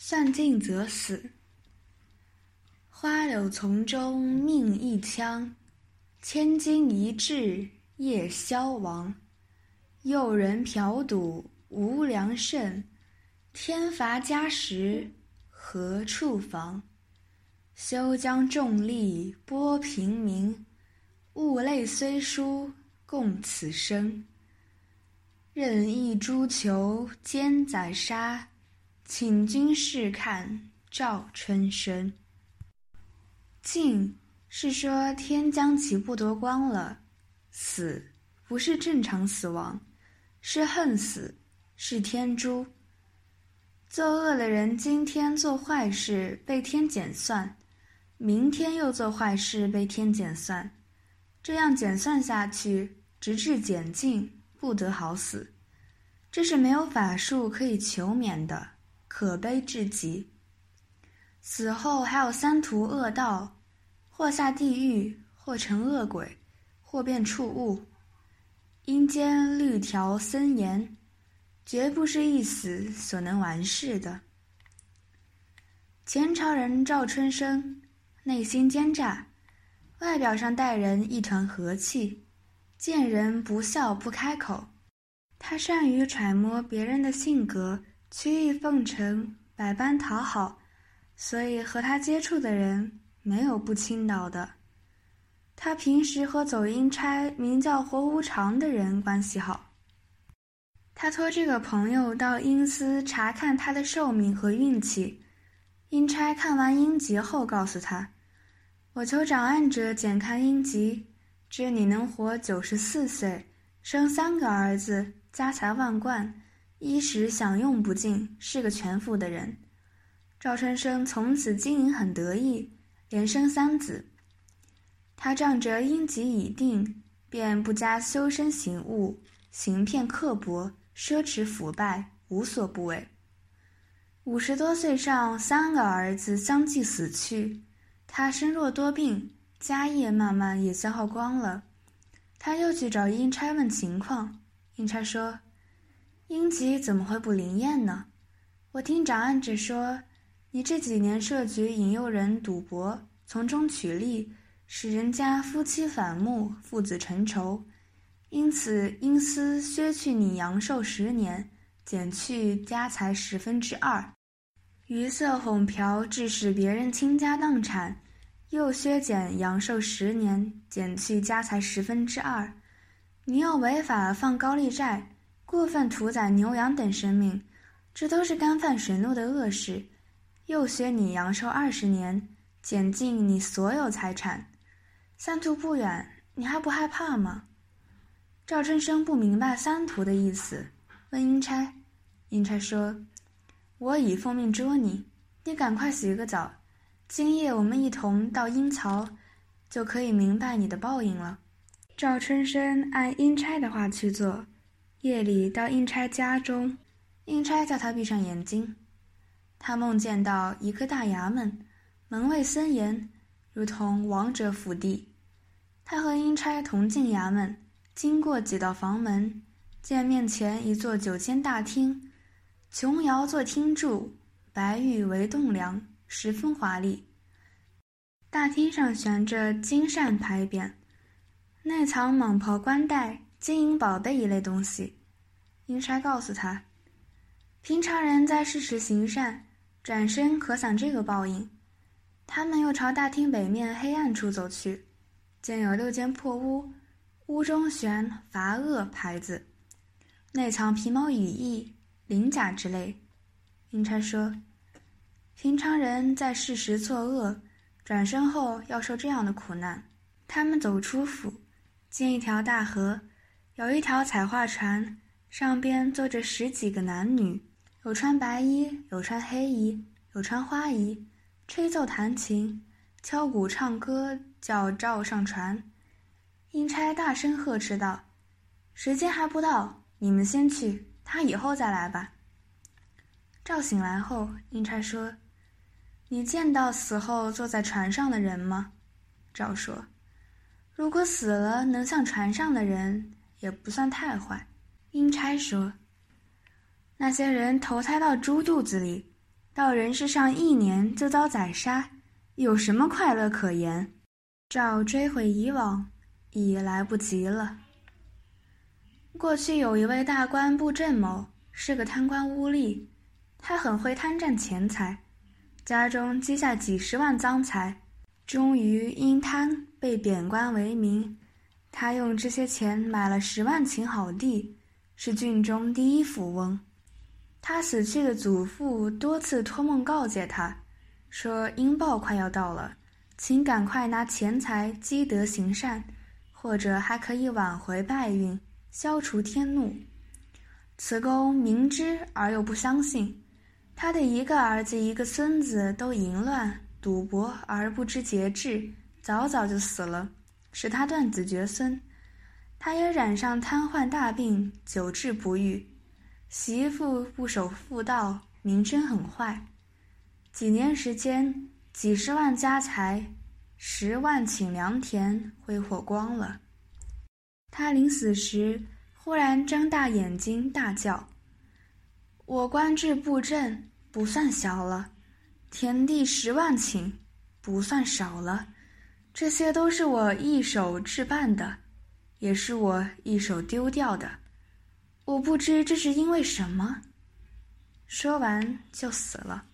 算尽则死。花柳丛中命一枪，千金一掷夜消亡。诱人嫖赌无良甚，天罚家时何处防？休将重利拨平民，物类虽殊共此生。任意诛囚奸宰杀，请君试看赵春生。尽是说天将其不夺光了，死不是正常死亡，是恨死，是天诛。作恶的人今天做坏事被天减算，明天又做坏事被天减算，这样减算下去，直至减尽，不得好死。这是没有法术可以求免的，可悲至极。死后还有三途恶道，或下地狱，或成恶鬼，或变畜物。阴间律条森严，绝不是一死所能完事的。前朝人赵春生内心奸诈，外表上待人一团和气，见人不笑不开口。他善于揣摩别人的性格，曲意奉承，百般讨好，所以和他接触的人没有不倾倒的。他平时和走阴差名叫活无常的人关系好，他托这个朋友到阴司查看他的寿命和运气。阴差看完阴疾后告诉他，我求掌案者检看阴疾，知你能活94岁，生3个儿子，家财万贯，衣食享用不尽，是个全福的人。赵春生从此经营很得意，连生3子。他仗着阴疾已定，便不加修身行务，行骗刻薄，奢侈腐败，无所不为。50多岁上，3个儿子相继死去，他身弱多病，家业慢慢也消耗光了。他又去找阴差问情况，阴差说，阴疾怎么会不灵验呢？我听掌案者说，你这几年设局引诱人赌博，从中取利，使人家夫妻反目，父子成仇，因此阴司削去你阳寿10年，减去家财2/10，余色哄嫖，致使别人倾家荡产，又削减阳寿10年，减去家财2/10。你又违法放高利债，过分屠宰牛羊等生命，这都是干犯神怒的恶事，又削你阳寿20年，减尽你所有财产。3途不远，你还不害怕吗？赵春生不明白3途的意思，问阴差。阴差说，我已奉命捉你，你赶快洗个澡，今夜我们一同到阴曹，就可以明白你的报应了。赵春生按阴差的话去做，夜里到阴差家中，阴差叫他闭上眼睛。他梦见到一个大衙门，门卫森严，如同王者府邸。他和阴差同进衙门，经过几道房门，见面前一座9间大厅，琼瑶做厅柱，白玉为栋梁，十分华丽。大厅上悬着金扇牌匾，内藏蟒袍冠带、金银宝贝一类东西。阴差告诉他，平常人在世时行善，转身可享这个报应。他们又朝大厅北面黑暗处走去，见有6间破屋，屋中悬罚恶牌子，内藏皮毛羽翼、鳞甲之类。阴差说，平常人在世时作恶，转身后要受这样的苦难。他们走出府，见一条大河，有一条彩画船，上边坐着10几个男女，有穿白衣，有穿黑衣，有穿花衣，吹奏弹琴，敲鼓唱歌，叫赵上船。阴差大声呵斥道，时间还不到，你们先去，他以后再来吧。赵醒来后，阴差说，你见到死后坐在船上的人吗？赵说，如果死了能像船上的人，也不算太坏。阴差说，那些人投胎到猪肚子里， 到人世上1年就遭宰杀，有什么快乐可言？照追悔以往，已来不及了。过去有一位大官布政某，是个贪官污吏，他很会贪占钱财，家中积下几十万赃财，终于因贪被贬官为民。他用这些钱买了10万顷好地，是郡中第一富翁。他死去的祖父多次托梦告诫他，说阴报快要到了，请赶快拿钱财积德行善，或者还可以挽回败运，消除天怒。此公明知而又不相信，他的一个儿子一个孙子都淫乱赌博而不知节制，早早就死了，使他断子绝孙。他也染上瘫痪大病，久治不愈。媳妇不守妇道，名声很坏。几年时间，几十万家财，10万顷良田挥霍光了。他临死时忽然睁大眼睛大叫：我官至布政不算小了，田地10万顷不算少了，这些都是我一手置办的，也是我一手丢掉的，我不知这是因为什么。说完就死了。